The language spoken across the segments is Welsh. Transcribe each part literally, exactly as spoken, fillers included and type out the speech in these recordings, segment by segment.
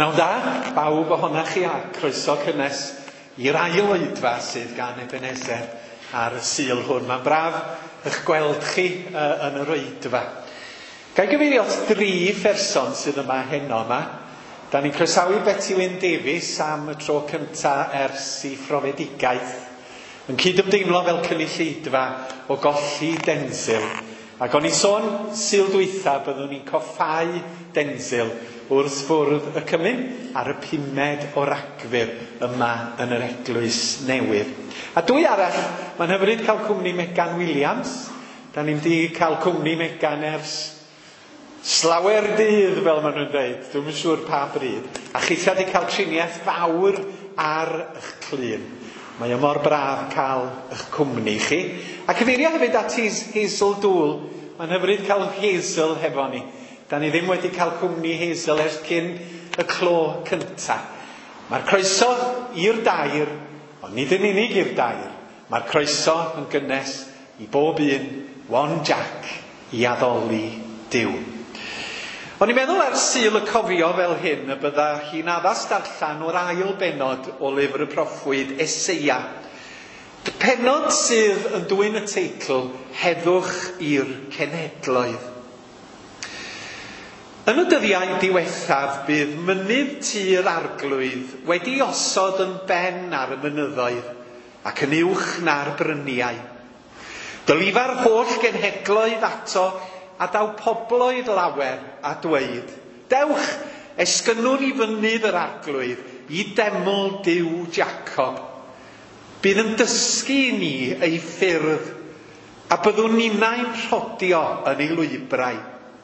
Pnawn da, bawb ohonoch chi a croeso cynnes i'r ail oedfa sydd gan Ebenezer ar y Sul hwn. Mae'n braf eich gweld chi uh, yn yr oedfa. Gai gyfeirio at dri pherson sydd yma heno yma. Da ni'n croesawu Betty Wyn Davies am y tro cyntaf ers I phrofedigaeth. Yn cydymdeimlo fel cynulleidfa o golli Denzil. Ac o'n i'n sôn Sul dwytha byddwn ni'n coffau Denzil wrth fwrdd y cymyn ar y pumed o Ragfyr yma yn yr eglwys newydd. A dwy arall, mae'n hyfryd cael cwmni Megan Williams. Da ni'n di cael cwmni Megan ers slawer dydd, fel maen nhw'n dweud. Dwi'n yn siŵr pa bryd. A chithia di cael triniaeth fawr ar eich clun. Mae o mor braf cael eich cwmni chi. A cyfeirio hefyd at Hazel Dŵl. Mae'n hyfryd cael Hazel hefo ni. Da ni ddim wedi cael cwmni Hazel ers cyn y clo cynta. Mae'r croeso i'r dair, ond nid yn unig i'r dair. Mae'r croeso yn gynnes I bob un, One Jack, I addoli Duw. O'n i'n meddwl ar Sul y cofio fel hyn y bydda hi'n addas darllan o'r ail benod o lyfr y proffwyd Eseia. Penod sydd yn dwyn y teitl Heddwch i'r Cenhedloedd. Yn y dyddiau diwethaf bydd mynydd tir arglwydd wedi osod yn ben ar y mynyddoedd ac yn uwch na'r bryniau. Dylifa'r holl genhedloedd ato a daw pobloedd lawer a dweud, dewch, esgynnwn I fynydd yr arglwydd I deml Duw Jacob. Bydd yn dysgu ni ei ffyrdd a byddwn ninnau'n rhodio yn ei lwybrau.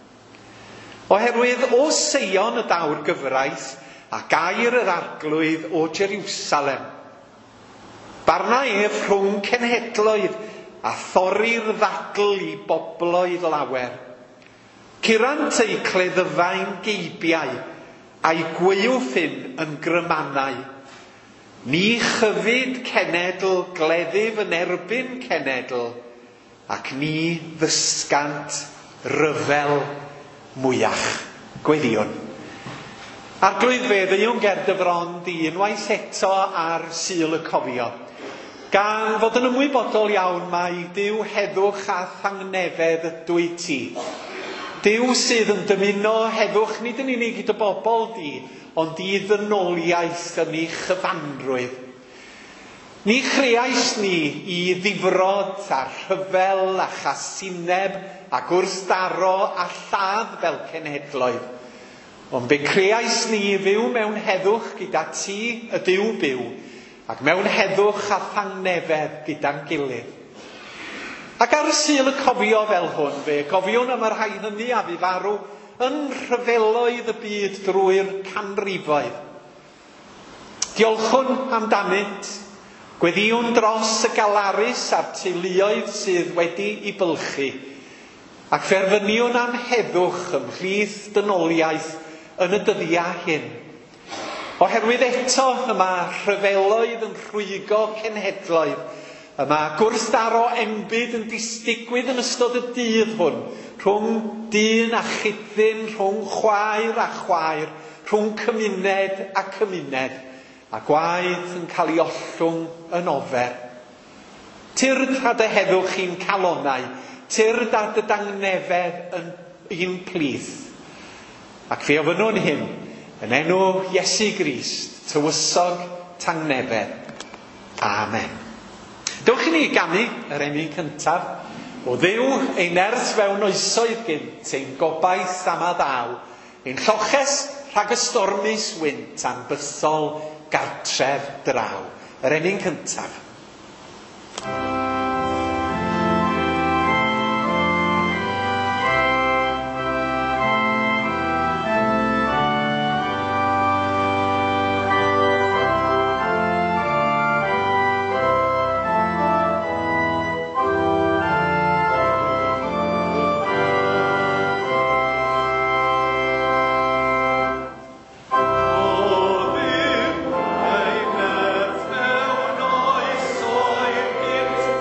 Oherwydd o Seion y dawr gyfraith a gair yr arglwydd o Jerusalem. Barna ef rhwng cenhedloedd a thorri'r ddadl I bobloedd lawer. Curant ei cleddyfain geibiau a'i gwaywffyn yn grymanau. Ni chyfyd cenedl gleddyf yn erbyn cenedl ac ni ddysgant ryfel mwyach. Gweddiwn. Arglwydd fe ddeuwn gerd y fron di unwaith eto ar Sul y cofio. Gan fod yn ymwybodol iawn mae Duw heddwch a thangnefedd ydw I ti. Duw sydd yn dymuno heddwch nid yn unig I dy bobl di, ond I ddynoliaeth yn ei chyfanrwydd. Ni chreais ni I ddifrod a rhyfel a chasineb a gwrthdaro a lladd fel cenhedloedd. Ond be creais ni I fyw mewn heddwch gyda ti y Duw byw, ac mewn heddwch a thangnefedd gyda'n gilydd. Ac ar y Sul y cofio fel hwn fe, cofiwn am yr rhai hynny a fu farw yn rhyfeloedd y byd drwy'r canrifoedd. Diolchwn amdanynt, gweddiwn dros y galarys a'r teuluoedd sydd wedi I bylchu, ac ferfyniwn am heddwch ymhlith dynoliaeth yn y dyddiau hyn. Oherwydd eto yma rhyfeloedd yn rhwygo cenhedloedd, yma gwrthdaro embyd yn disdigwydd yn ystod y dydd hwn, rhwng dyn a chydyn, rhwng chwaer a chwaer, rhwng cymuned a cymuned, a gwaith yn cael ei ollwng yn ofer. Tyrd a dy heddwch i'n calonau, tyrd a dy dangnefedd yn un plith. Ac fe ofynnwn hyn, yn enw Iesu Grist, tywysog tangnefedd. Amen. Dewch I ni ganu yr emyn cyntaf, o Dduw ein nerth fewn oesoedd gynt, ein gobaith am a ddaw, ein lloches rhag y stormus wynt a'n bythol gartref draw. Yr emyn cyntaf. Oes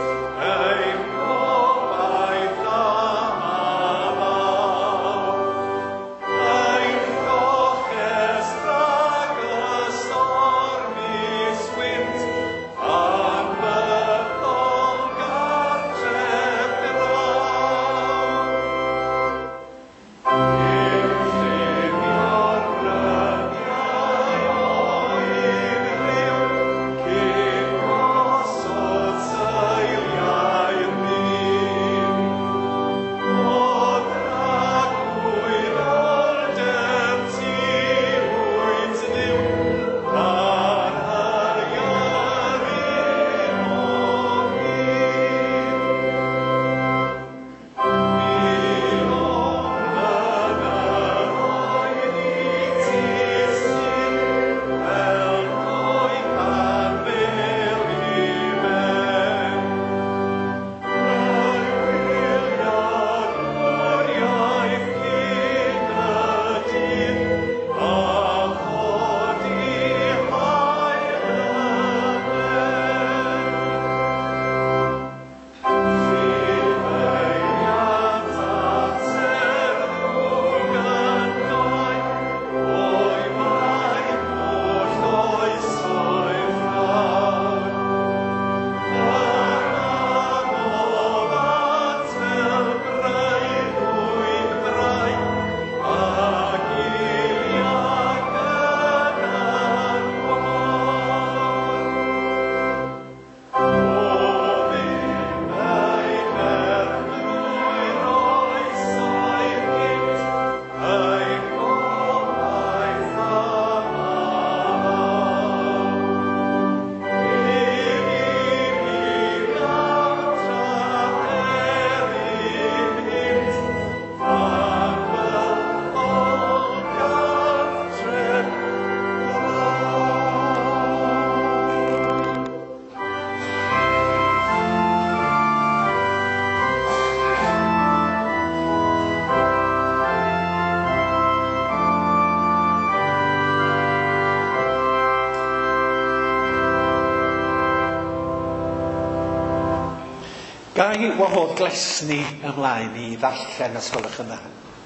Gai wahodd glesni ymlaen i ddarllen os gwelwch yn dda.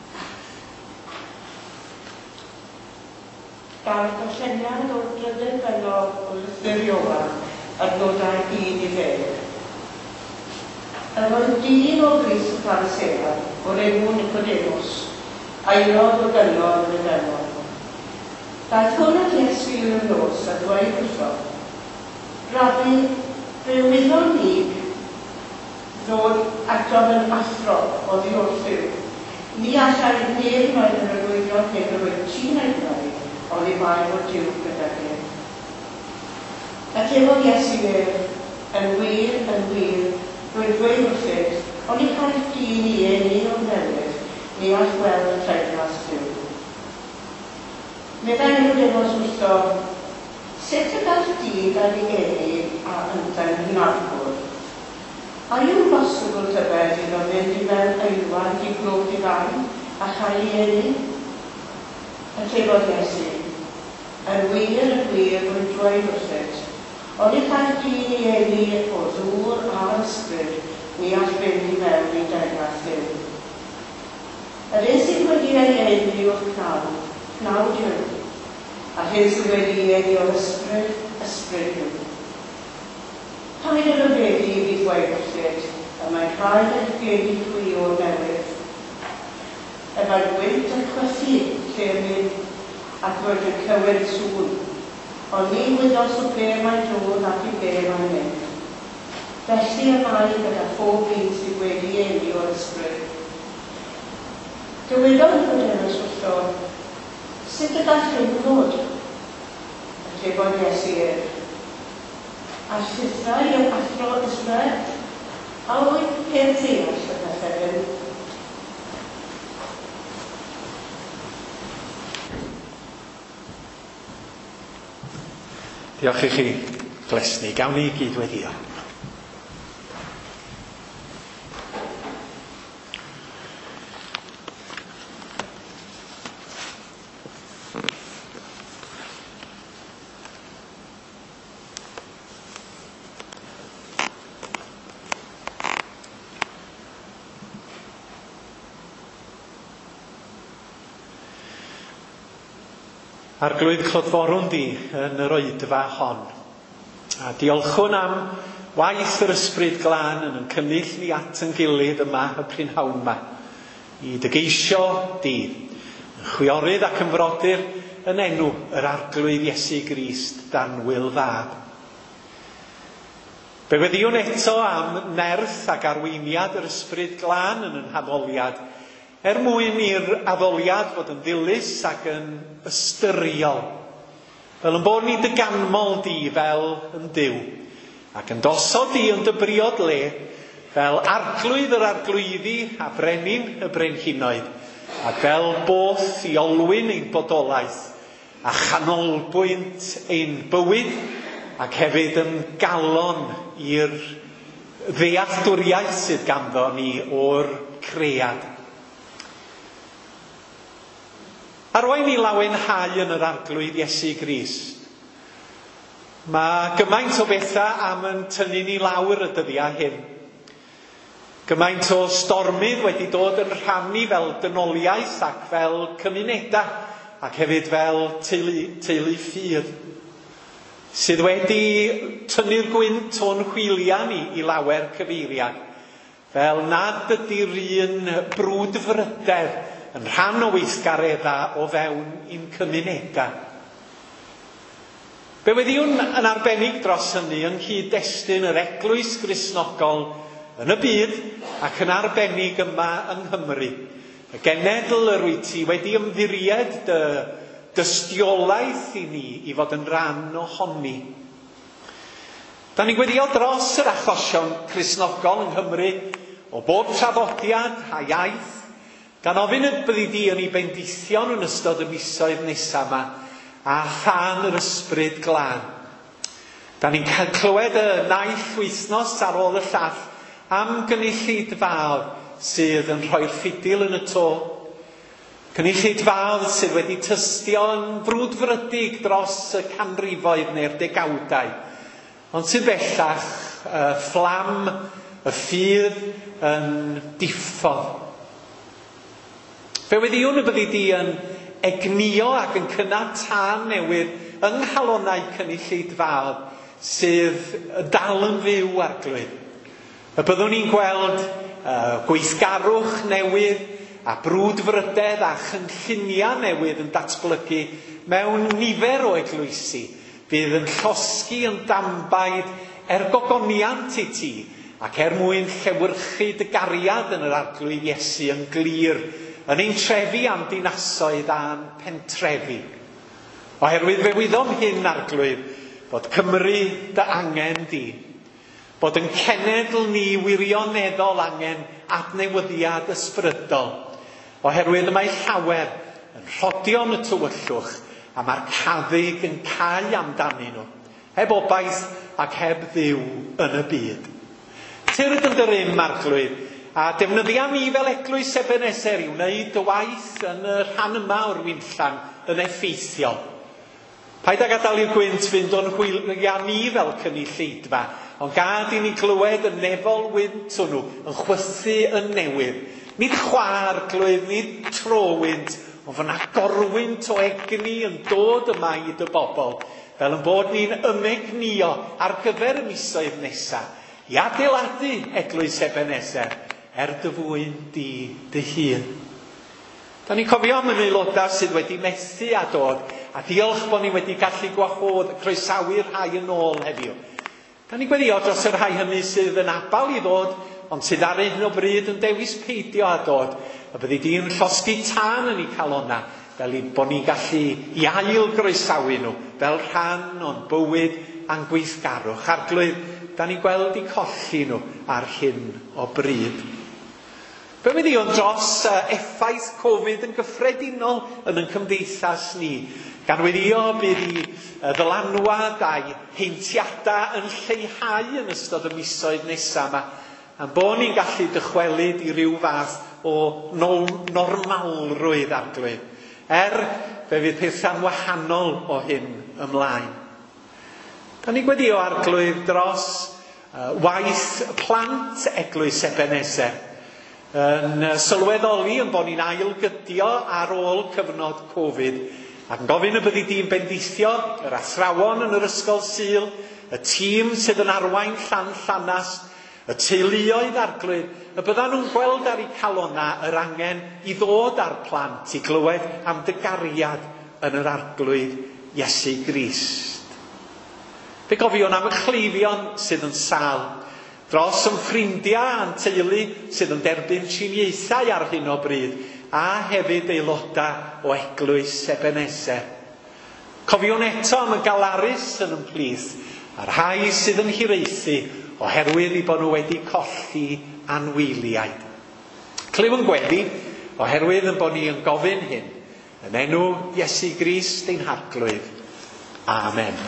Da'r darlleniad o'r drydydd bennod o Lythyr Ioan yn nodau un i ddeg. Yr oedd dyn o Grist y Pharisea o'r enw Nicodemus, aelod o gyngor yn y dynol. Daeth hwn at Iesu yw'r nos a dweud wrtho, Rabbi, fe wyddon ni ddod ato yn athro o ddiwrthyw. Ni allai neb mae'n yr arwyddion hyn yr oedd ti'n ei ond i mai fod Dyw gyda chi. Atefodd Iesu ef, yn wir, yn wir, rwy'n dweud wrthyt, ond i cael dyn i eni o'n newydd, ni all weld y treiglas Dyw. Meddai Nicodemus wrtho, sut y gall dyn gael ei eni a ynda'n hynafgwr? A yw'n bosibl tybed iddo fynd i mewn eilwad i glwb i fan a chael ei eni? Atefodd Iesu, yn wir, yn wir, rwy'n dweud wrthyt, ond i cael dyn i eni o ddŵr a'r ysbryd, ni all fynd i mewn i deyrnas Dyw. Yr un sydd wedi ei eni o'r cnaw, cnaw Dyw, a hyn sydd wedi ei eni o'r ysbryd, ysbryd Dyw. Paid yn yfedu i fi ddweud wrthyt, a mae'n rhaid eich geni chwi o'r newydd. Y mae'n gwynt yn chwythu lle mynd ac roedd yn cywir sŵn, ond ni wydos o be mae'n dod ac i be mae'n mynd. Felly y mae gyda phob un sydd wedi eni o'r ysbryd. Dywedodd Nicodemus wrtho, sut y gall hyn ddod? Atefodd Iesu ef, a ffithau y athro Israel, a oedd peth ddeall y pethau hyn. Diolch i chi, glesni. Gawn ni gydweddio. Arglwydd clodforwn di yn yr oedfa hon. A diolchwn am waith yr ysbryd glân yn yn cynnyll ni at yn gilydd yma y prynhawn yma. I dygeisio di, yn chwiorydd ac yn frodyr yn enw yr arglwydd Iesu Grist danwyl fab. Fe weddiwn eto am nerth ac arweiniad yr ysbryd glân yn yn haddoliad, er mwyn i'r addoliad fod yn ddilys ac yn ystyriol, fel yn bod ni dyganmol di fel yn Duw, ac yn dosod di yn dybriod le, fel arglwydd yr arglwyddi a brenin y brenhinoedd, ac fel both i olwyn ein bodolaeth, a chanolbwynt ein bywyd, ac hefyd yn galon i'r ddealltwriaeth sydd ganddo ni o'r cread. Arwain i lawenhau yn yr arglwydd Iesu Grist. Mae gymaint o bethau am yn tynnu ni lawr y dyddiau hyn. Gymaint o stormydd wedi dod yn rhannu fel dynoliaeth ac fel cymunedau ac hefyd fel teulu, teulu ffydd, sydd wedi tynnu'r gwynt o'n chwiliau ni i lawer cyfeiriad, fel nad ydy'r un brwdfrydedd yn rhan o weithgareddau o fewn i'n cymunedau. Be weddiwn yn arbennig dros hynny yn cyd-destun yr eglwys Gristnogol yn y byd ac yn arbennig yma yng Nghymru. Y genedl yr wyt ti wedi ymddiried dy dystiolaeth i ni i fod yn rhan ohoni. Da ni gweddïo dros yr achosion Cristnogol yng Nghymru o bob traddodiad a iaith, gan ofyn y byddi di yn ei bendithion yn ystod y misoedd nesaf yma a than yr ysbryd glân. Da ni'n cael clywed y naill wythnos ar ôl y llall am gynulleid fawr sydd yn rhoi'r ffidil yn y to. Gynulleid fawr sydd wedi tystio yn frwdfrydig dros y canrifoedd neu'r degawdau, ond sydd bellach uh, fflam y ffydd yn diffodd. Fe weddiwn y byddi di yn egnio ac yn cynnal tân newydd yng nghalonnau cynulleidfaoedd sydd dal yn fyw arglwydd. Y byddwn ni'n gweld uh, gweithgarwch newydd a brwdfrydedd a chynlluniau newydd yn datblygu mewn nifer o eglwysi bydd yn llosgi yn dambaid er gogoniant i ti ac er mwyn llewyrchu dy gariad yn yr arglwydd Iesu yn glir yn ein trefi am dinasoedd a'n pentrefi. Oherwydd fe wyddom hyn arglwydd bod Cymru dy angen di, bod yn cenedl ni wirioneddol angen adnewyddiad ysbrydol, oherwydd y mae llawer yn rhodion y tywyllwch a mae'r caddig yn cau amdanyn nhw, heb obaith ac heb ddiw yn y byd. Tyrd yn dy rym arglwydd, a defnyddia ni fel eglwys Ebeneser i wneud dy waith yn y rhan yma o'r wynllan yn effeithiol. Paid ag adael i'r gwynt fynd o'n hwylia ni fel cynulleidfa, ond gad i ni glywed y nefol wynt hwnnw yn chwythu yn newydd. Nid chwa'r glwydd, nid trowynt, ond fyna gorwynt o egni yn dod yma i dy bobl, fel yn bod ni'n ymegnio ar gyfer y misoedd nesaf, i adeiladu eglwys Ebeneser, er dy fwyn di dy hun. Da ni'n cofio am yn aelodau sydd wedi methu a dod, a diolch bod ni wedi gallu gwahodd croesawu'r rhai yn ôl heddiw. Da ni'n gweddio dros yr rhai hynny sydd yn abal i ddod, ond sydd ar hyn o bryd yn dewis peidio a dod, a byddi di'n llosgi tân yn ei calonna, fel i bod ni'n gallu i ail groesawu nhw, fel rhan o'n bywyd a'n gweithgarwch. Arglwydd, da ni'n gweld i colli nhw ar hyn o bryd. Be wedi o'n dros uh, effaith Covid yn gyffredinol yn yn cymdeithas ni, gan weddio bydd i uh, ddylanwad a'i heintiadau yn lleihau yn ystod y misoedd nesaf yma, a bod ni'n gallu dychwelyd i ryw fath o no normalrwydd arglwydd, er fe fydd pethau'n wahanol o hyn ymlaen. Da ni'n gweddio arglwydd dros uh, waith plant eglwys Ebeneser, yn uh, sylweddoli yn bod ni'n ailgydio ar ôl cyfnod Covid, ac yn gofyn y byddi di'n bendithio yr athrawon yn yr ysgol Sul, y tîm sydd yn arwain Llan Llanast, y teuluoedd arglwydd, y byddan nhw'n gweld ar eu calonna yr angen i ddod ar plant i glywed am dy gariad yn yr arglwydd Iesu Grist. Fe gofion am y chleifion sydd yn sal, dros yn ffrindiau a'n teulu sydd yn derbyn triniaethau ar hyn o bryd, a hefyd aelodau o eglwys Ebeneser. Cofiwn eto am y galarys yn ymplith, a'r rhai sydd yn hiraethu oherwydd i bod nhw wedi colli anwyliaid. Cliw yn gweddi oherwydd yn bod ni yn gofyn hyn, yn enw Iesu Grist ein harglwydd. Amen.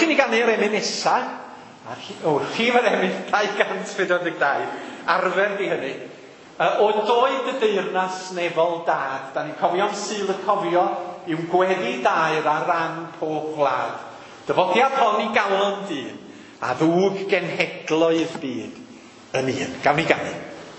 i ni gannu'r emyn nesaf, o, rhif yr emyn dau gant pedwar deg dau, arfer di hynny. Uh, o doed y deyrnas nefol dad, da ni'n cofio am syl y cofio i'w gweddi dair ar ran pob gwlad. Dyfodiad hon i galon dyn, a ddwg genhedloedd byd yn un. Gawn ni ganu.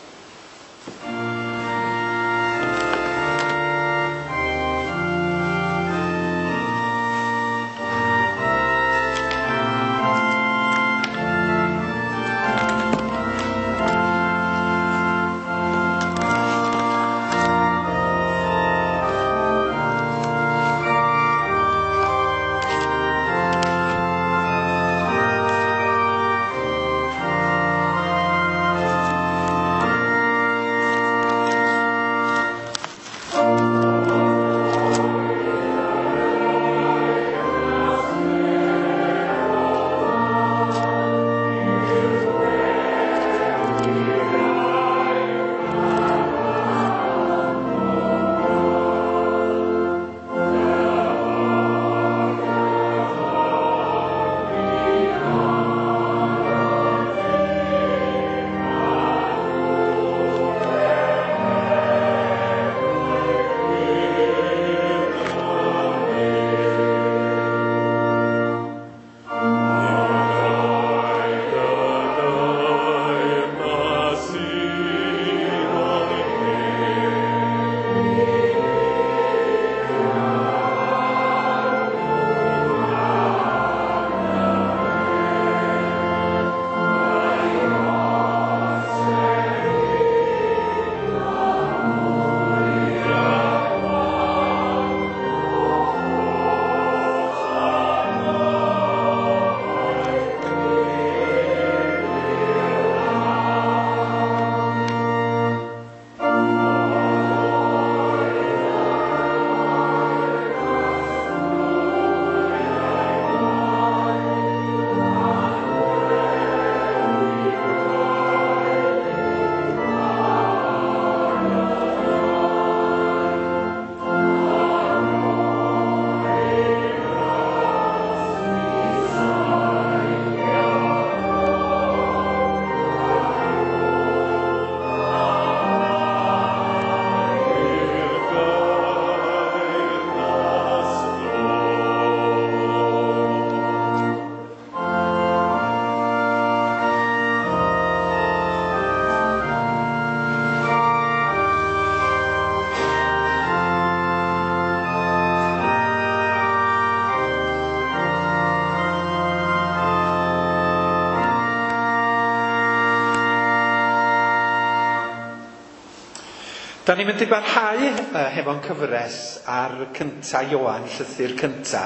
Da ni'n mynd i barhau uh, hefo'n cyfres ar cynta Ioan, llythyr cynta.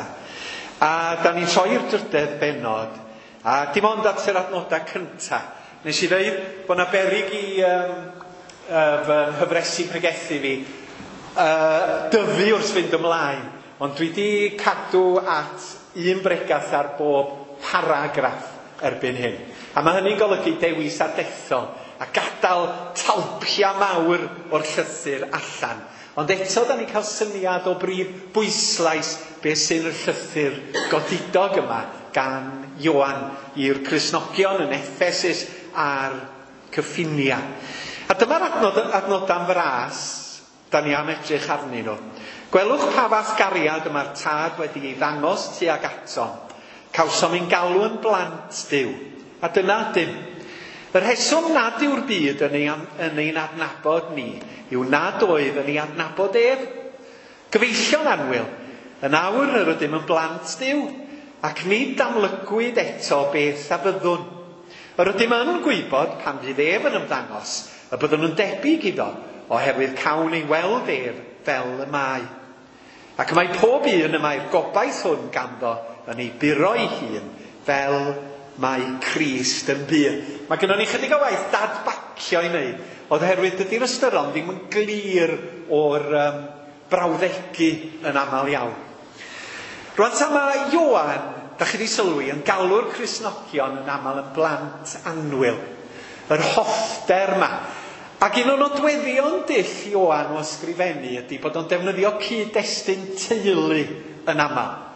A da ni'n troi'r dryddedd benod. A dim ond at yr adnodau cynta. Nes i ddeud bod na berig i um, uh, fy hyfresu pregethu fi uh, dyfu wrth fynd ymlaen. Ond dwi wedi cadw at un bregath ar bob paragraff erbyn hyn. A mae hynny'n golygu dewis a dethol. A gadael talpia mawr o'r llythyr allan. Ond eto da ni'n cael syniad o brif bwyslais beth sy'n y llythyr godidog yma gan Ioan i'r Cristnogion yn Effesus a'r Cyffinia. A dyma'r adnod, adnodau'n fras da ni am edrych arnyn nhw. Gwelwch pa fath gariad yma'r tad wedi ei ddangos tuag atom. Cawsom ein galw yn blant Duw. A dyna dim. Yr rheswm nad yw'r byd yn ei, yn ein adnabod ni, yw nad oedd yn ei adnabod ef. Gyfeillio'n anwyl, yn awr yr ydym yn blant Duw, ac nid damlygwyd eto beth a fyddwn. Yr ydym yn gwybod pan fydd ef yn ymddangos, y byddwn nhw'n debyg iddo, oherwydd cawn ei weld ef fel y mae. Ac mae pob un y mae'r gobaith hwn ganddo yn ei buro ei hun fel mae Crist yn byr. Mae gennym ni chydig o waith dadbacio i wneud, oedd oherwydd dydy'r ystyron ddim yn glir o'r um, brawddegu yn aml iawn. Rwan ta mae Ioan, da chi wedi sylwi, yn galw'r Cristnogion yn aml yn blant anwyl. Yr hoffder yma. Ac un o'n nodweddion dull Ioan o ysgrifennu ydy bod o'n defnyddio cyd-destun teulu yn aml.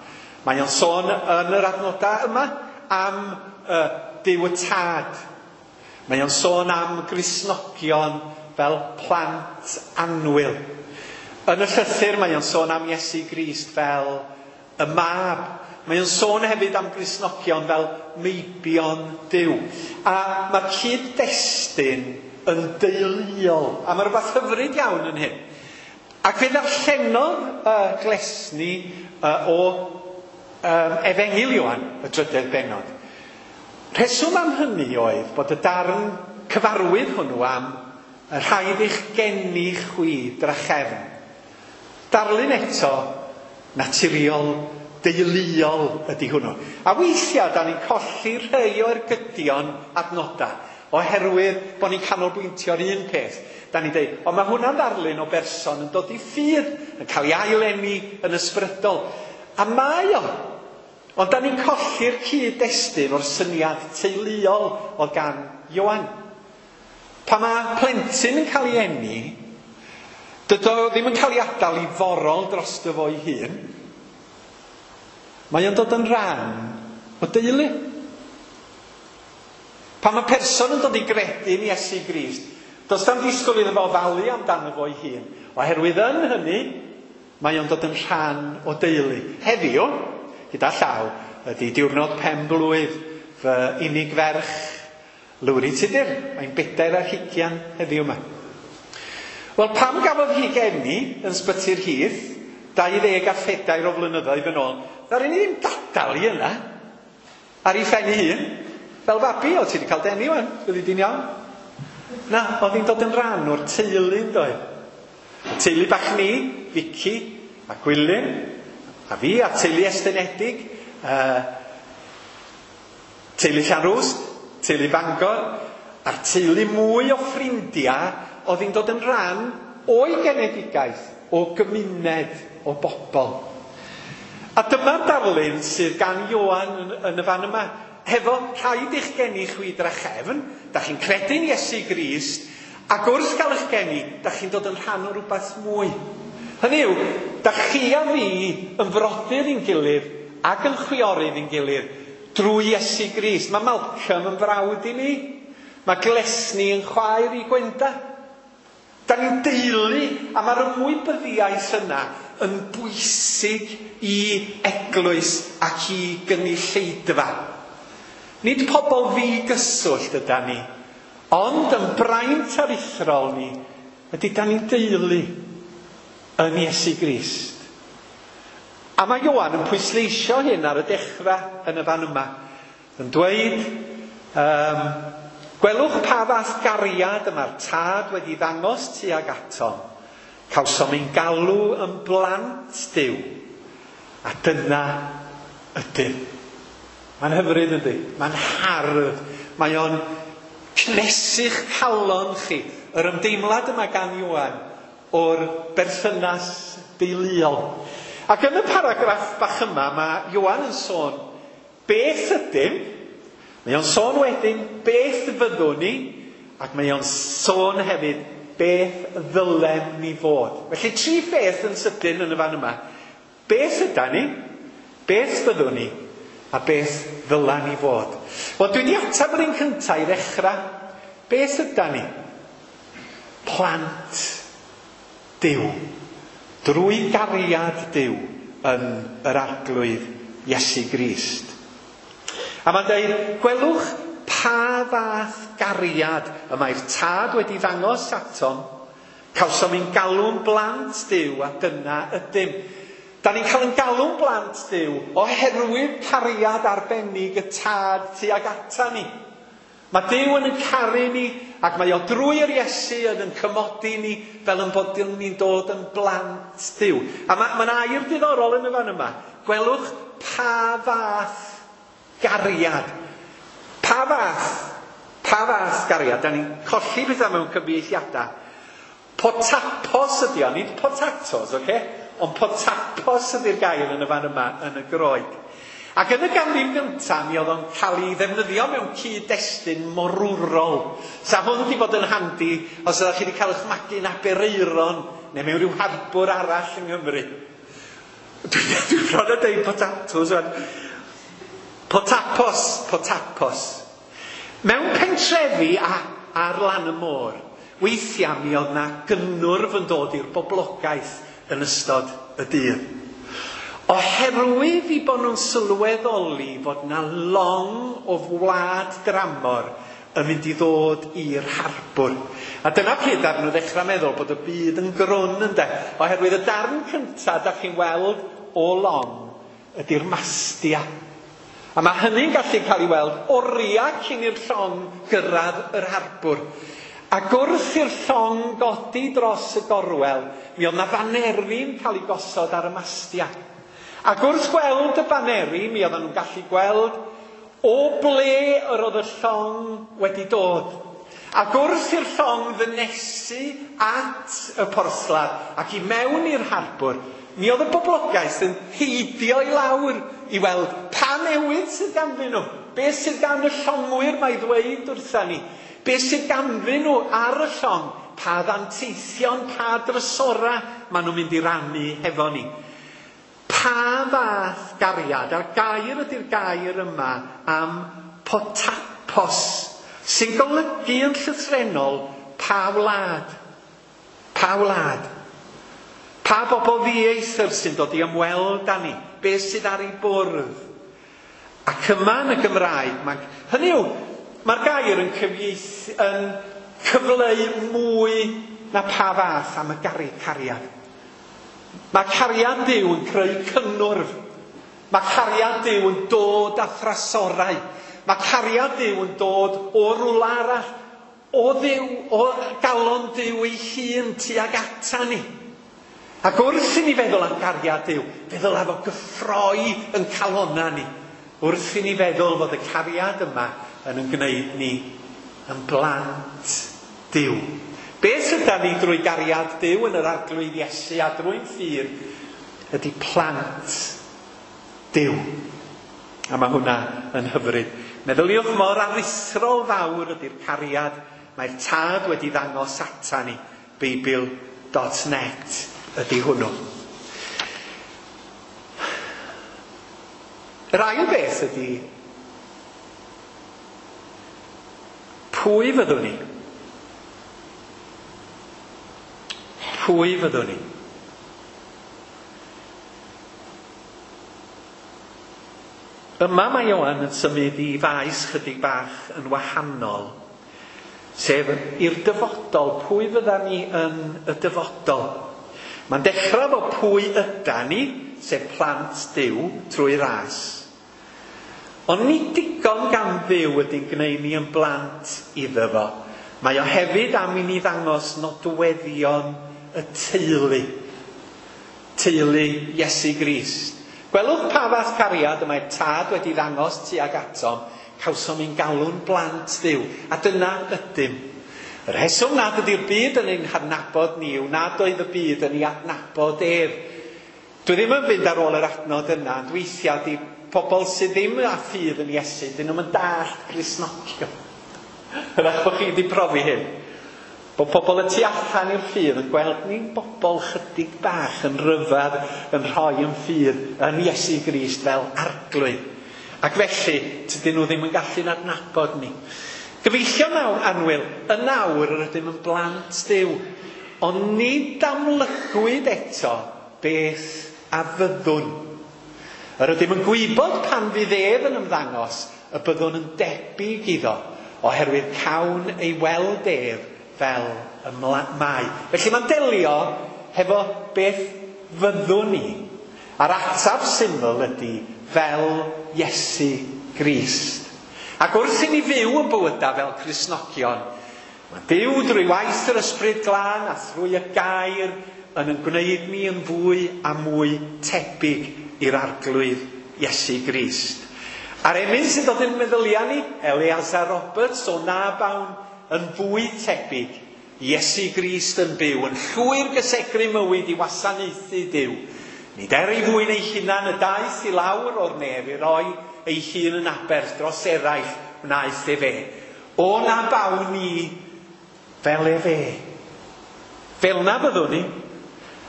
Mae o'n sôn yn yr adnodau yma am uh, Duw y Tad. Mae o'n sôn am Gristnogion fel plant annwyl. Yn y llythyr mae o'n sôn am Iesu Grist fel y mab. Mae o'n sôn hefyd am Gristnogion fel meibion Duw. A mae'r cyd-destun yn deuluol. A mae rhywbeth hyfryd iawn yn hyn. Ac fe ddarllenodd uh, glesni uh, o um, Efengil Ioan, y drydedd bennod. Rheswm am hynny oedd bod y darn cyfarwydd hwnnw am y rhaid eich geni chwi drachefn. Darlun eto naturiol, deuluol ydy hwnnw. A weithiau, da ni'n colli rhai o'r gydion adnodau, oherwydd bod ni'n canolbwyntio ar un peth. Da ni'n dweud, o mae hwnna'n ddarlun o berson yn dod i ffydd, yn cael ei ailenni yn ysbrydol. A mae o. Ond da ni'n colli'r cyd-destun o'r syniad teuluol o gan Ioan. Pa mae plentyn yn cael ei eni, dydo ddim yn cael ei adael i forol dros dy fo'i hun. Mae o'n dod yn rhan o deulu. Pan mae person yn dod i gredu'n Iesu Grist, does tam disgwyl iddo fo falu amdano fo'i hun. Oherwydd yn hynny, mae o'n dod yn rhan o deulu. Heddiw, gyda llaw, ydy diwrnod pen blwydd fy unig ferch Lwri Tudur. Mae'n bedair ar hugian heddiw yma. Wel, pam gafodd hi geni yn Sbyty'r Hyth, dau ddeg a phedair o flynyddoedd yn ôl, ddari ni ddim dadal i yna ar ei phen ei hun. Fel babi, o ti wedi cael deni wan, bydd i di'n iawn. Na, oedd hi'n dod yn rhan o'r teulu yn dod. Y teulu bach ni, Vicky a Gwilym, a fi, a teulu estynedig, uh, teulu Llanrwst, teulu Bangor, a'r teulu mwy o ffrindiau oedd hi'n dod yn rhan o'i genedigaeth, o gymuned, o bobl. A dyma'r darlun sydd gan Ioan yn, yn y fan yma. Hefo rhaid i'ch geni chwi drachefn, da chi'n credu'n Iesu Grist, ac wrth gael eich geni, da chi'n dod yn rhan o rhywbeth mwy. Hynny yw, da chi a fi yn frodyr i'n gilydd ac yn chwiorydd i'n gilydd drwy Iesu Grist. Mae Malcolm yn frawd i ni. Mae Glesni yn chwaer i Gwenda. Da ni'n deulu, a mae'r ymwybyddiaeth yna yn bwysig i eglwys ac i gynulleidfa. Nid pobl fi gyswllt yda ni, ond yn braint aruthrol ni, ydy da ni'n deulu yn Iesu Grist. A mae Ioan yn pwysleisio hyn ar y dechrau yn y fan yma, yn dweud, um, gwelwch pa fath gariad y mae'r tad wedi ddangos tuag atom, cawsom ein galw yn blant Duw, a dyna ydym. Mae'n hyfryd ydy, mae'n hardd, mae o'n cnesu'ch calon chi, yr ymdeimlad yma gan Ioan o'r berthynas deuluol. Ac yn y paragraff bach yma, mae Ioan yn sôn beth ydym, mae o'n sôn wedyn beth fyddwn ni, ac mae o'n sôn hefyd beth ddylem ni fod. Felly tri beth yn sydyn yn y fan yma. Beth yda ni, beth fyddwn ni, a beth ddyla ni fod. Wel, dwi wedi atab yr un cyntaf i ddechrau. Beth yda ni? Plant Duw. Drwy gariad Duw yn yr arglwydd Iesu Grist. A mae'n dweud, gwelwch pa fath gariad y mae'r tad wedi ddangos atom, cawsom ein galw'n blant Duw, a dyna ydym. Da ni'n cael yn galw'n blant Duw oherwydd cariad arbennig y tad tuag ata ni. Mae Duw yn yn caru ni, ac mae o drwy'r Iesu yn yn cymodi ni fel yn bod ni'n dod yn blant Duw. A mae ma air diddorol yn y fan yma. Gwelwch pa fath gariad. Pa fath, pa fath gariad. Da ni'n colli beth mewn cyfieithiadau. Potapos ydi o, nid potatoes, oce? Okay? Ond potapos ydy'r gair yn y fan yma yn y Groeg. Ac yn y ganrif gyntaf, mi oedd o'n cael ei ddefnyddio mewn cyd-destun morwrol. Sa hwn wedi bod yn handi os ydych chi wedi cael eich magu'n Abereiron neu mewn rhyw harbwr arall yng Nghymru. Dwi'n bron a deud potatoes. Potapos, potapos. Mewn pentrefi a, ar lan y môr, weithiau mi oedd na gynnwrf yn dod i'r boblogaeth yn ystod y dydd. Oherwydd i bod nhw'n sylweddoli fod na long o wlad dramor yn mynd i ddod i'r harbwr. A dyna pryd ar nhw ddechrau meddwl bod y byd yn grwn ynde. Oherwydd y darn cyntaf da chi'n weld o long ydy'r mastia. A mae hynny'n gallu cael ei weld oriau cyn i'r llong gyrraedd yr harbwr. Ac wrth i'r llong godi dros y gorwel, mi oedd na fanerfi'n cael ei gosod ar y mastia. Ac wrth gweld y baneri, mi oedden nhw'n gallu gweld o ble yr oedd y llong wedi dod. Ac wrth i'r llong ddynesu at y porthladd ac i mewn i'r harbwr, mi oedd y boblogaeth yn heidio i lawr i weld pa newid sydd ganddyn nhw. Be sydd gan y llongwyr mae ddweud wrtha ni. Be sydd ganddyn nhw ar y llong. Pa ddanteithion, pa drysora maen nhw'n mynd i rannu hefo ni. Pa fath gariad, a gair ydy'r gair yma am potapos, sy'n golygu yn llythrenol pa wlad. Pa wlad. Pa bobl ddieithr sy'n dod i ymweld â ni. Be sydd ar ei bwrdd. Ac yma yn y Gymraeg, mae, hynny yw, mae'r gair yn, cyfieith, yn cyfleu mwy na pa fath am y gari cariad. Mae cariad Duw yn creu cynnwrf. Mae cariad Duw yn dod â thrasorau. Mae cariad Duw yn dod o rwla arall. O Dduw, o galon Duw ei hun tuag ata ni. Ac wrth i ni feddwl am cariad Duw, feddwl efo gyffroi yn calonna ni. Wrth i ni feddwl fod y cariad yma yn yn gwneud ni yn blant Duw. Beth yda ni drwy gariad Duw yn yr arglwydd Iesu a drwy'n ffyr ydy plant Duw. A mae hwnna yn hyfryd. Meddyliwch mor aruthrol fawr ydy'r cariad mae'r tad wedi ddangos ata ni. Beibl dot net ydy hwnnw. Yr ail beth ydy pwy fyddwn ni? Pwy fyddwn ni? Yma mae Ioan yn symud i faes chydig bach yn wahanol, sef i'r dyfodol. Pwy fydda ni yn y dyfodol? Mae'n dechrau fo pwy yda ni, sef plant Duw trwy ras. Ond nid digon gan Dduw ydy'n gwneud ni yn blant iddo fo. Mae o hefyd am i ni ddangos nodweddion y teulu. Teulu Iesu Grist. Gwelwch pa fath cariad y mae'r tad wedi ddangos tuag atom, cawsom i'n galw'n blant Dduw. A dyna ydym. Y rheswm nad ydy'r byd yn ein hadnabod ni, yw nad oedd y byd yn ei adnabod ef. Dwi ddim yn fynd ar ôl yr adnod yna, ond weithiau di pobl sydd ddim a ffydd yn Iesu, dyn nhw'n dallt Cristnogion. Ydych bod chi wedi profi hyn. Bod pobl y tu allan i'r ffydd yn gweld ni'n bobl chydig bach yn rhyfedd yn rhoi yn ffydd yn Iesu Grist fel arglwydd. Ac felly, tydyn nhw ddim yn gallu'n adnabod ni. Gyfeillio nawr anwyl, y nawr yr ydym yn blant Duw, ond nid amlygwyd eto beth a fyddwn. Yr ydym yn gwybod pan fydd ef yn ymddangos y byddwn yn debyg iddo, oherwydd cawn ei weld ef fel y mae. Felly mae'n delio hefo beth fyddwn ni. A'r ateb syml ydy fel Iesu Grist. Ac wrth i ni fyw yn bywyda fel Cristnogion, mae byw drwy waith yr ysbryd glân a thrwy y gair yn yn gwneud ni yn fwy a mwy tebyg i'r arglwydd Iesu Grist. A'r emyn sy'n dod yn meddyliau ni, Eleazar Roberts o Nabawn, yn fwy tebyg. Iesu Grist yn byw, yn llwyr gysegru mywyd i wasanaethu Duw. Nid er ei fwyn ei hunan y daeth i lawr o'r nef i roi ei hun yn aber dros eraill wnaeth e fe. O na bawn ni fel e fe. Fel na byddwn ni.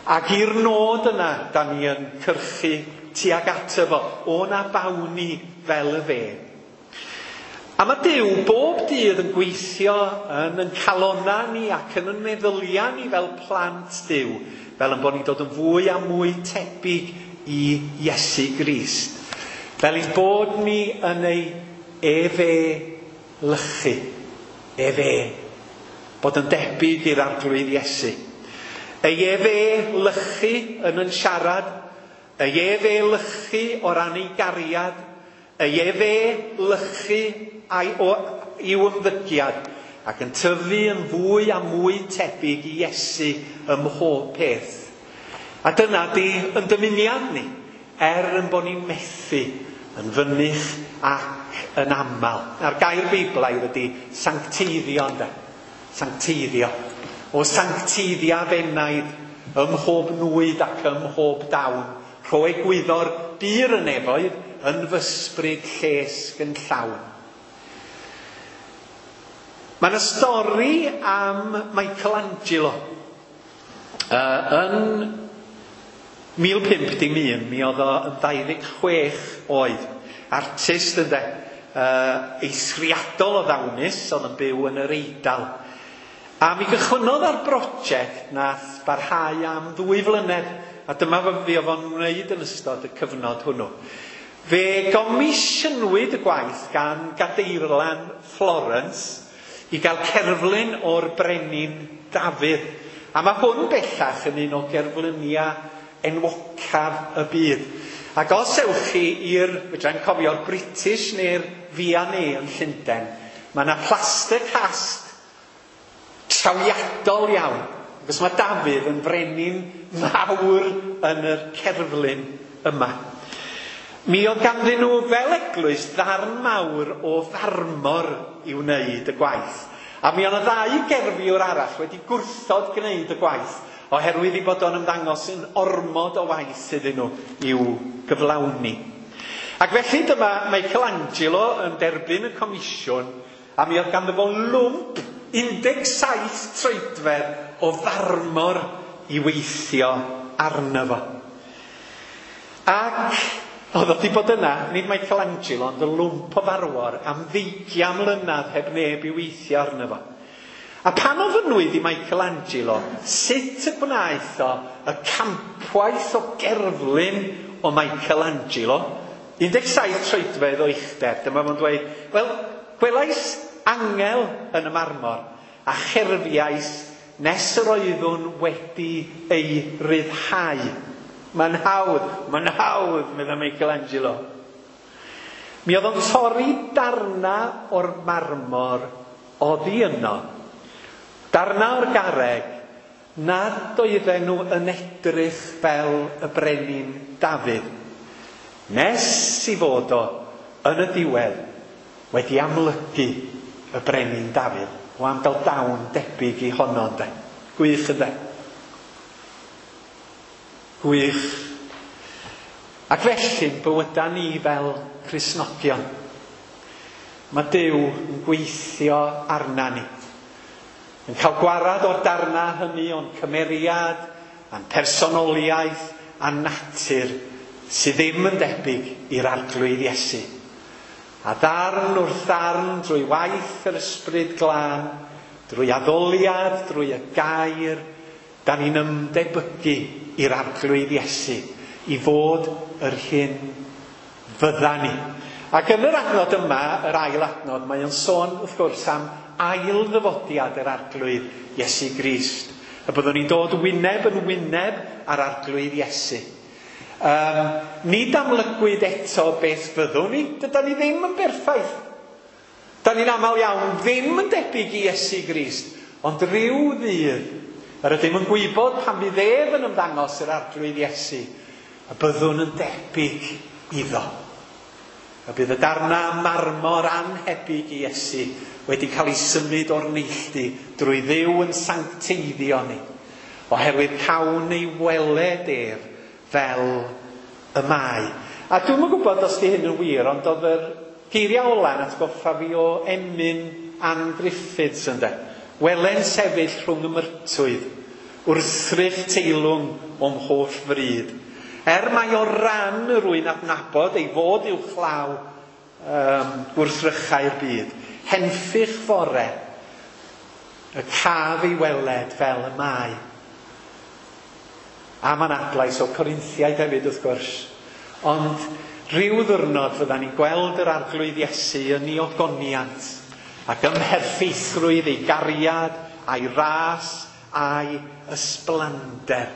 Ac i'r nod yna, da ni yn cyrchu tuag ato fo, o na bawni fel y fe. A mae Duw bob dydd yn gweithio yn yn calonna ni ac yn yn meddylia ni fel plant Duw, fel yn bod ni'n dod yn fwy a mwy tebyg i Iesu Grist. Fel ein bod ni yn ei efe lychu, efe, bod yn debyg i'r arglwydd Iesu. Ei efe lychu yn yn siarad, ei efe lychu o ran ei gariad, ei efe lychu ai, o, i'w ymddygiad, ac yn tyfu yn fwy a mwy tebyg i Iesu ym mhob peth. A dyna di yn dymuniad ni, er yn bod ni'n methu yn fynych ac yn aml. A'r gair Beiblaidd ydi sancteiddio ynde. Sancteiddio. O sancteiddia fenaidd ym mhob nwyd ac ym mhob dawn. Rho egwyddor byr y nefoedd yn fysbryd llesg yn llawn. Mae yna stori am Michelangelo. Uh, yn mil pump dim un, mi oedd o yn ddau ddeg chwech oed. Artist ynde, uh, eithriadol o ddawnus, oedd yn byw yn yr Eidal. A mi gychwynnodd ar brosiect nath barhau am ddwy flynedd, a dyma fe oedd o'n wneud yn ystod y cyfnod hwnnw. Fe gomisiynwyd y gwaith gan Gadeirlan Florence i gael cerflun o'r brenin Dafydd. A mae hwn bellach yn un o gerfluniau enwocaf y byd. Ac os ewch chi i'r, fedrai'n cofio'r British neu'r V and A yn Llundain, mae yna plaster cast trawiadol iawn. Ac mae Dafydd yn frenin mawr yn yr cerflun yma. Mi oedd ganddyn nhw fel eglwys ddarn mawr o farmor i wneud y gwaith. A mi oedd y ddau gerfiwr arall wedi gwrthod gwneud y gwaith, oherwydd i bod o'n ymddangos yn ormod o waith iddyn nhw i'w gyflawni. Ac felly dyma Michelangelo yn derbyn y comisiwn, a mi oedd ganddo fo lwmp un deg saith troedfedd o farmor i weithio arno fo. Ac oedd wedi bod yna, nid Michelangelo, ond y lwmp o farwor am ddeugian mlynedd heb neb i weithio arno fo. A pan ofynnwyd i Michelangelo, sut y gwnaeth o y campwaith o gerflun o Michelangelo, un deg saith troedfedd o uchder, dyma fo'n dweud, wel, gwelais angel yn y marmor, a cherfiais nes yr oeddwn wedi ei ryddhau. Mae'n hawdd, mae'n hawdd, medda Michelangelo. Mi oedd o'n torri darna o'r marmor oddi yno, darna o'r garreg, nad oedden nhw yn edrych fel y brenin Dafydd, nes i fod o yn y diwedd wedi amlygu y brenin Dafydd, o am gael dawn debyg i honno ynde. Gwych ynde. Gwych. Ac felly bywyda ni fel Cristnogion, mae Duw yn gweithio arna ni, yn cael gwarad o'r darna hynny o'n cymeriad, a'n personoliaeth, a'n natur, sydd ddim yn debyg i'r arglwydd Iesu. A darn wrth darn, drwy waith yr ysbryd glân, drwy addoliad, drwy y gair, da ni'n ymdebygu i'r arglwydd Iesu, i fod yr hyn fydda ni. Ac yn yr adnod yma, yr ail adnod, mae o'n sôn wrth gwrs am ail ddyfodiad yr arglwydd Iesu Grist. Y byddwn ni'n dod wyneb yn wyneb ar arglwydd Iesu. Um, nid amlygwyd eto beth fyddwn ni, dyda ni ddim yn berffaith. Da ni'n aml iawn ddim yn debyg i Iesu Grist, ond rhyw ddydd, yr ydym yn gwybod pan bydd ef yn ymddangos yr arglwydd Iesu, a byddwn yn debyg iddo. A bydd y darna marmor anhebyg i Iesu wedi cael ei symud o'r neilltu drwy Dduw yn sancteiddio ni, oherwydd cawn ei weled ef fel y mae. A dwi'n yn gwybod os di hyn yn wir, ond oedd yr geiriau ola'n atgoffa fi o emyn Ann Griffiths ynde. Welen sefyll rhwng y myrtwydd, wrthrych teilwng o'm holl fryd. Er mai o ran y rwy'n adnabod ei fod i'w chlaw um, gwrthrychau'r byd. Henffych fore, y caf ei weled fel y mae. A mae'n adlais o Corinthiaid hefyd wrth gwrs. Ond rhyw ddiwrnod fyddan ni'n gweld yr arglwydd Iesu yn ei ogoniant ac ymherffeithrwydd ei gariad, a'i ras, a'i ysblander.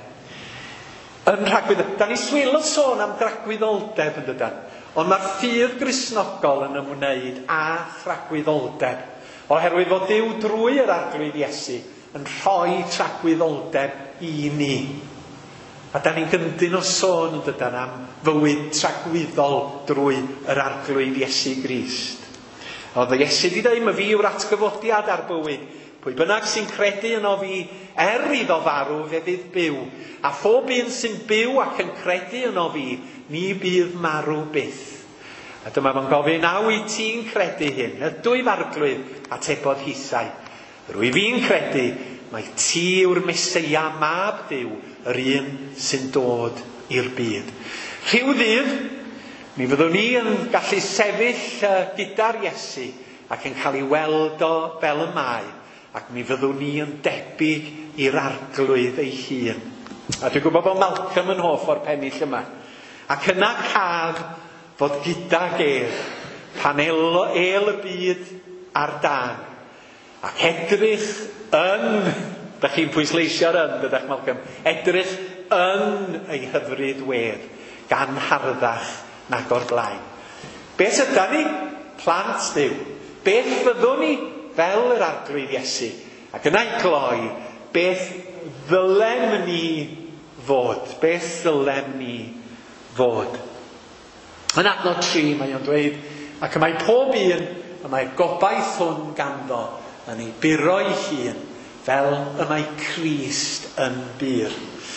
Yn rhagwydd... Da ni swil o sôn am rhagwyddoldeb yn dydan. Ond mae'r ffydd Gristnogol yn ymwneud â rhagwyddoldeb. Oherwydd fod Duw drwy yr arglwydd Iesu yn rhoi tragwyddoldeb i ni. A da ni'n gyndyn o sôn yn dydan am fywyd tragwyddol drwy yr arglwydd Iesu Grist. Oedd Iesu wedi dweud, mae fi yw'r atgyfodiad ar bywyd. Pwy bynnag sy'n credu yno fi, er iddo farw fe fydd byw. A phob un sy'n byw ac yn credu yno fi, ni bydd marw byth. A dyma fo'n gofyn, a wyt ti'n credu hyn? Ydw i'r arglwydd atebodd Hithau. Rwy fi'n credu, mae ti yw'r Meseia mab Duw, yr un sy'n dod i'r byd. Rhyw ddydd, mi fyddwn ni yn gallu sefyll uh, gyda'r Iesu ac yn cael ei weld o fel y mae, ac mi fyddwn ni yn debyg i'r arglwydd ei hun. A dwi'n gwybod bod Malcolm yn hoff o'r pennill yma. Ac yna cael fod gydag ef pan el, el y byd ar dan, ac edrych yn... Da chi'n pwysleisio'r yn, dydych Malcolm, edrych yn ei hyfryd wedd, gan harddach nag o'r blaen. Beth ydan ni? Plant Duw. Beth fyddwn ni fel yr arglwydd Iesu? Ac yna i gloi, beth ddylem ni fod? Beth ddylem ni fod? Yn adnod tri mae o'n dweud, ac y mae pob un, y mae'r gobaith hwn ganddo yn ei buro ei hun, fel y mae Crist yn byr.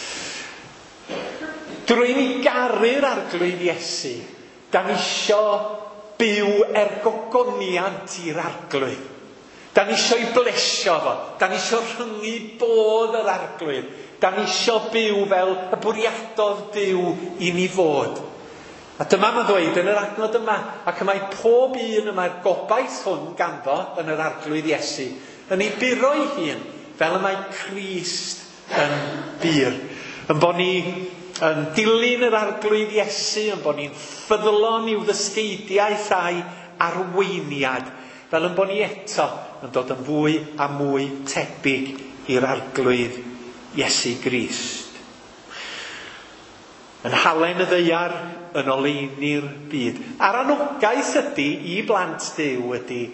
Drwy ni garu'r arglwydd Iesu, da ni isio byw er gogoniant i'r arglwydd. Da ni isio i blesio fo. Da ni isio rhyngu bod yr arglwydd. Da ni isio byw fel y bwriadodd Duw i ni fod. A dyma mae'n dweud yn yr adnod yma, ac y mae pob un yma'r gobaith hwn ganddo yn yr arglwydd Iesu, yn ei buro ei hun, fel y mae Crist yn byr. Yn bod ni yn dilyn yr arglwydd Iesu, yn bod ni'n ffyddlon i'w ddysgeidiaeth a'i arweiniad, fel yn bod ni eto yn dod yn fwy a mwy tebyg i'r arglwydd Iesu Grist. Yn halen y ddeiar, yn oleini'r byd. A'r anogaeth ydy i blant Duw ydy,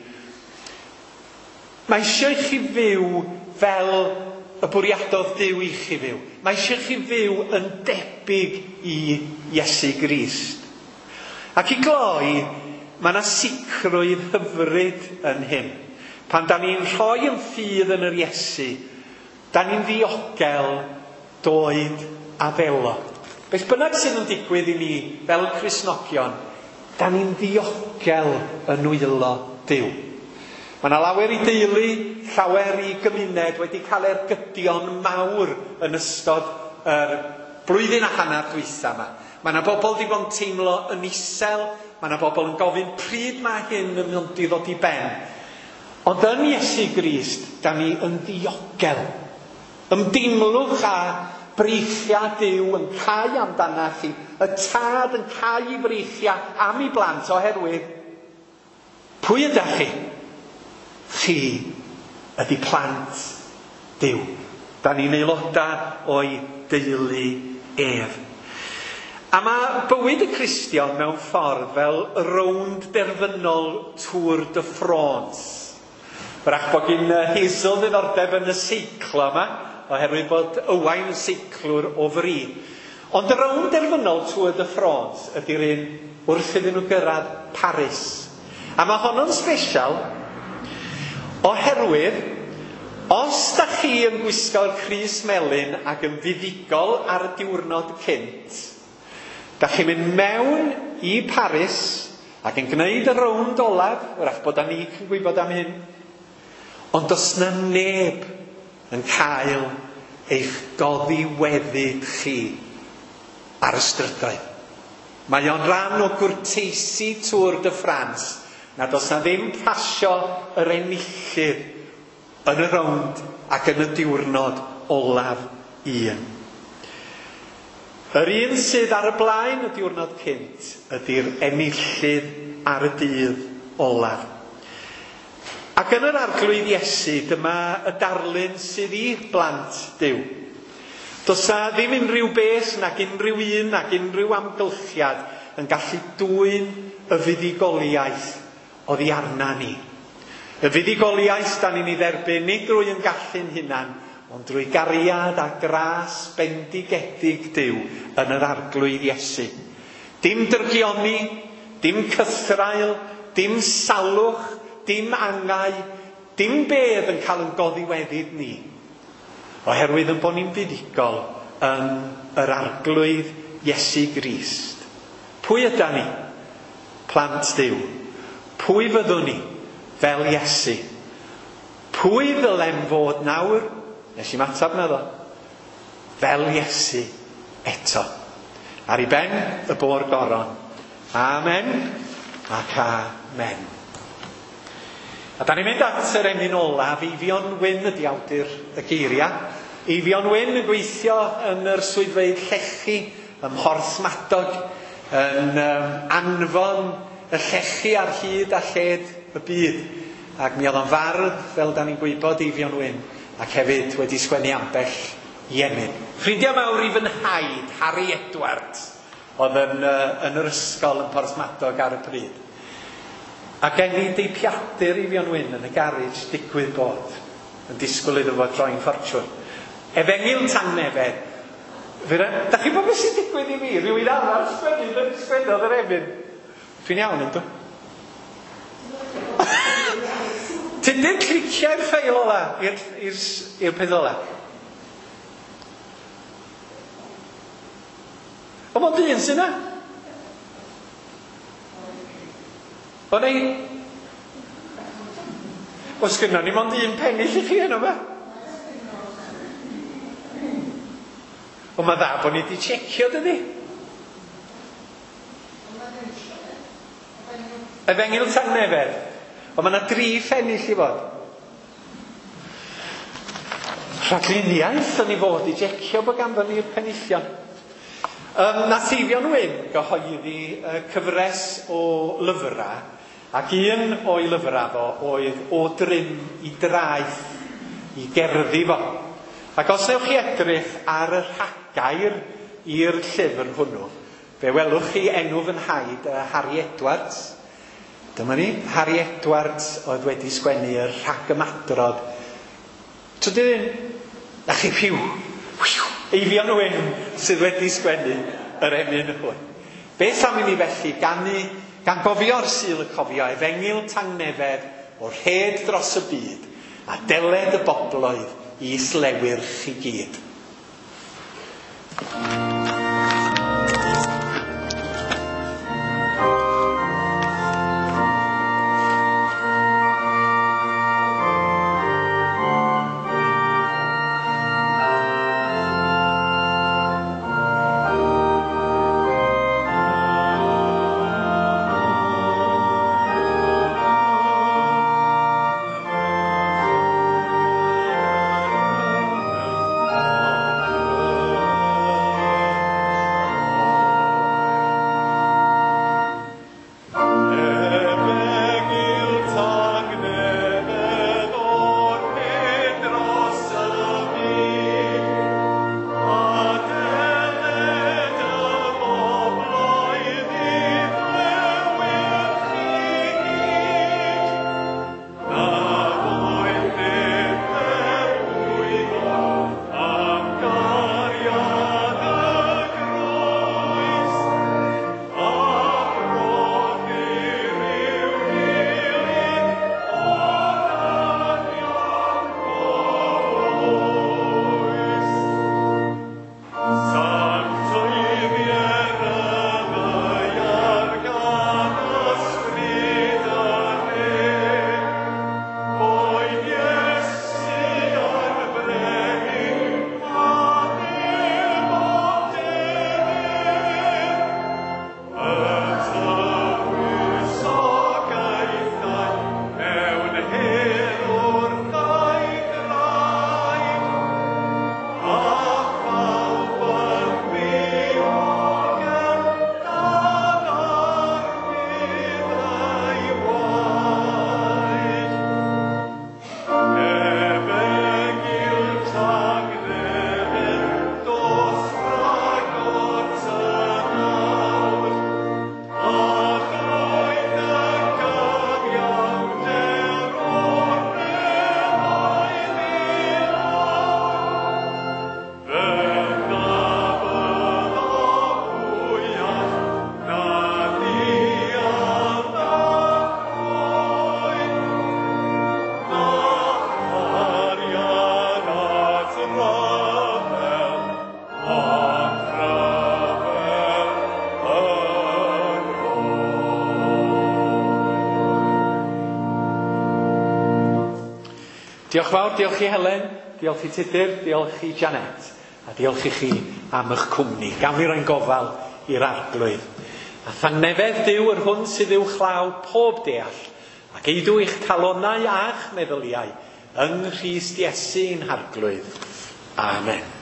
mae eisiau i chi fyw fel y bwriadodd Duw i chi fyw. Mae eisiau chi fyw yn debyg i Iesu Grist. Ac i gloi, mae yna sicrwydd hyfryd yn hyn. Pan da ni'n rhoi yn ffydd yn yr Iesu, da ni'n ddiogel doed a felo. Beth bynnag sydd yn digwydd i ni fel Cristnogion, da ni'n ddiogel yn wylo Duw. Mae yna lawer i deulu, llawer i gymuned wedi cael ergydion mawr yn ystod yr blwyddyn a hanner dwytha yma. Mae yna bobl wedi bod yn teimlo yn isel, mae yna bobl yn gofyn pryd mae hyn yn mynd i ddod i ben. Ond yn Iesu Grist, da ni yn ddiogel. Ymdeimlwch a breichiau Duw yn cau amdana chi. Y tad yn cau i breichiau am ei blant oherwydd pwy ydych chi? Chi ydy plant Duw. Da ni'n aelodau o'i deulu ef. A mae bywyd y Cristion mewn ffordd fel rownd derfynol Tour de France. Brach bod gyn Hazel ddiddordeb yn y seiclo yma, oherwydd bod Owain yn seiclwr o fri. Ond y rownd derfynol Tour de France ydy'r un wrth iddyn nhw gyrraedd Paris. A mae honno'n sbesial oherwydd, os da chi yn gwisgo'r crys melyn ac yn fuddigol ar y diwrnod cynt, da chi'n mynd mewn i Paris ac yn gwneud y rownd olaf, wrach bod ni yn gwybod am hyn, ond does na neb yn cael eich doddiweddyd chi ar y strydoedd. Mae o'n ran o gwrteisi Tŵr de France nad oes na ddim pasio yr enillydd yn y rownd ac yn y diwrnod olaf un. Yr un sydd ar y blaen y diwrnod cynt ydy'r enillydd ar y dydd olaf. Ac yn yr arglwydd Iesu, dyma y darlun sydd i blant Duw. Does na ddim unrhyw beth nag unrhyw un nag unrhyw amgylchiad yn gallu dwyn y fuddugoliaeth oddi arna ni. Y fuddugoliaeth da ni'n ei dderbyn nid drwy yn gallu'n hunan, ond drwy gariad a gras bendigedig Duw yn yr arglwydd Iesu. Dim dyrgioni, dim cythrael, dim salwch, dim angau, dim bedd yn cael yn goddiweddyd ni. Oherwydd yn bod ni'n fuddugol yn yr arglwydd Iesu Grist. Pwy ydyn ni? Plant Duw. Pwy fyddwn ni fel Iesu? Pwy ddylem fod nawr? Nes i matab na ddo. Fel Iesu eto. Ar ei ben y bôr goron. Amen ac amen. A da ni'n mynd at yr emyn olaf. Eifion Wyn ydi awdur y geiria. Eifion Wyn yn gweithio yn yr swyddfeydd llechi ym Mhorthmadog, yn um, anfon y llechi ar hyd a lled y byd. Ac mi oedd o'n fardd, fel da ni'n gwybod, Eifion Wyn, ac hefyd wedi sgwennu ambell i emyn. Ffrindiau mawr i fy nhaid, Harry Edwards, oedd yn, uh, yn yr ysgol yn Porthmadog ar y pryd. Ac enni deipiadur Eifion Wyn yn y garej digwydd bod, yn disgwyl iddo fo droi'n ffortiwn. Efengil Tangnefedd. Da chi bod beth sy'n digwydd i fi? Rwy'n arall sgwennu yn sgwennodd yr emyn. Dwi'n iawn yn dwi? Ti'n dyn clicio'r ffeil ola i'r peth ola? O, mae'n dyn sy'n na? O, neu... O, sgynno ni mond un pennill i chi yno fe? O, mae dda bod ni wedi tsecio, dydi? Efengil Tangnefedd. O, mae yna dri phennill i fod. Rhagluniaeth yn ei fod i tsecio bod ganddon ni'r pennillion. Um, nath Eifion Wyn gyhoeddi uh, cyfres o lyfrau, ac un o'i lyfrau fo oedd O Drym i Draeth, i gerddi fo. Ac os newch chi edrych ar y rhagair i'r llyfr hwnnw, fe welwch chi enw fy nhaid uh, Harry Edwards. Dyma ni, Harry Edwards oedd wedi sgwennu'r rhagymadrodd. Tydyn, a chi piw, Eifion Wyn sydd wedi sgwennu yr emyn hwn. Beth am i ni felly gannu, gan gofio'r syl y cofio, Efengil Tangnefedd o'r rhed dros y byd, a deled y bobloedd i islewyr chi gyd. Diolch fawr, diolch i Helen, diolch i Tudur, diolch i Janet, a diolch i chi am eich cwmni. Gawn ni roi'n gofal i'r arglwydd. A thangnefedd Duw yr hwn sydd i'w chlaw pob deall, ac eidw i'ch calonau a'ch meddyliau yng Nghrist Iesu'n harglwydd. Amen.